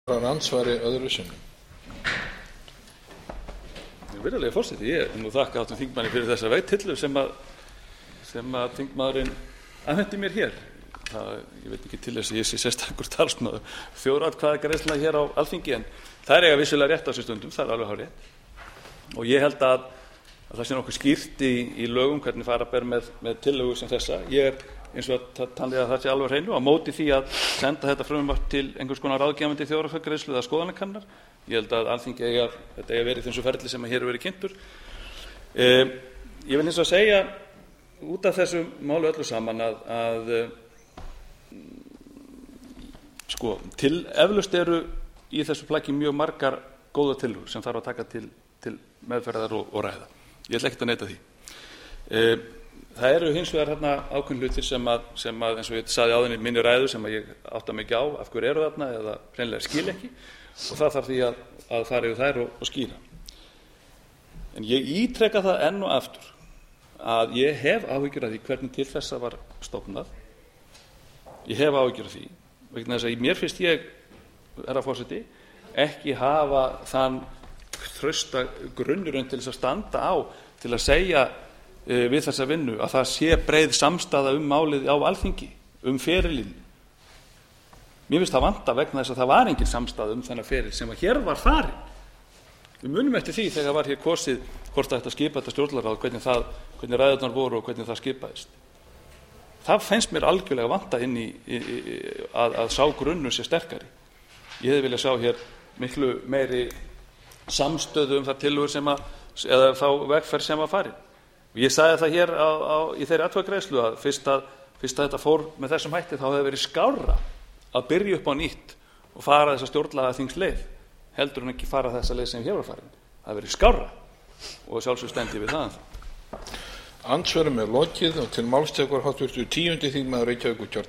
Andsvari öðru sinni. Virðulegi forseti, ég nú þakka hv. þingmanni fyrir þessa vegtillu sem að þingmaðurinn afhenti mér hér. Ég veit ekki til þess að ég sé sérstakur talsmaður þjóðaratkvæðagreiðslna hér á Alþingi, en þær eiga vissulega rétt á sér stundum, það er alveg hárrétt. Og ég held að það sé nokkuð skýrt í lögum hvernig fara ber með tillögu sem þessa. Ég eins og talið að það sé alveg á hreinu á móti því að senda þetta frumvarp til einhvers konar ráðgefandi þjóðaratkvæðagreiðslu eða skoðanakannar. Ég held að Alþingi þetta eiga verið þessu ferli sem hér hefur verið kynntur. Ég vil hins vegar segja út af þessu máli öllu saman að eflaust eru í þessu plaggi mjög margar góðar tillögur sem þarf að taka til meðferðar og ræða. Ég ætla ekkert að neita því. Það eru hins vegar þarna ákveðnir hlutir sem að eins og ég sagði áðan í minni ræðu sem að ég átta mig ekki á af hverju eru þarna eða hreinlega skil ekki, og það þarf því að fara yfir þær og skýra. En ég ítreka það enn og aftur að ég hef áhyggjur af því hvernig til þessa var stofnað. Ég hef áhyggjur af því vegna þess að mér finnst ég, herra forseti, ekki hafa þann trausta grunnurinn til þess að standa á til að segja við þessa vinnu að það sé breið samstaða málið á Alþingi, ferilinn. Mér finnst það vanta vegna þess að það var engin samstaða þennan feril sem að hér var farin. Við munum eftir því þegar var hér kosið hvort það ætti að skipa þetta stjórnlagaráð, hvernig ræðurnar voru og hvernig það skipaðist. Það finnst mér algjörlega vanta inn í að sá grunnur sé sterkari. Ég hefði viljað sjá hér miklu meiri samstöðu þær tillögur eða þá vegferð sem var farin. Ég sagði það hér í þeirri atkvæðagreiðslu að fyrst að þetta fór með þessum hætti þá hefði verið skárra að byrja upp á nýtt og fara þessa stjórnlagaþingsleið heldur en ekki fara þessa leið sem hér var farin. Það hefði verið skárra og sjálfsög stendi við það. Andsvörum lokið og til máls tekur hv. 10. þingmaður Reykjavíkurkjördæmis.